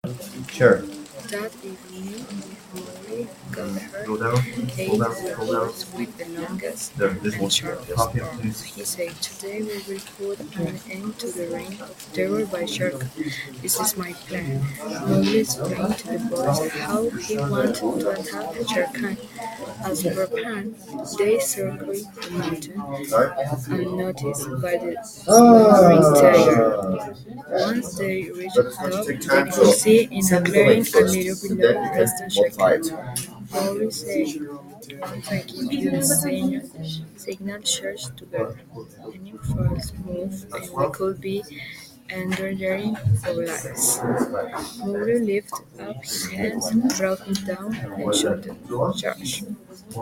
Sure. That evening, Molly got her Go down. Scroll 8 down. the Scroll down. horse with the longest There. This and one. sharpest Copy and arms. paste. He said, "Today we will put an end to the reign of terror by shark. This is my plan." Mowgli explained to the boys how he wanted to attack Shere Khan. As for a plan, they circled the mountain, Sorry. unnoticed by the slumbering tiger. Once they reached the But first top, take they time. could So see in a send the clearing link a first, little and below then you Western can multiply Shere. it. Mowgli said, "If I give you the signal church together. Any false move and we could be endangering our lives." Mowgli lifted up his hands, brought him down, and shouted, "Charge!"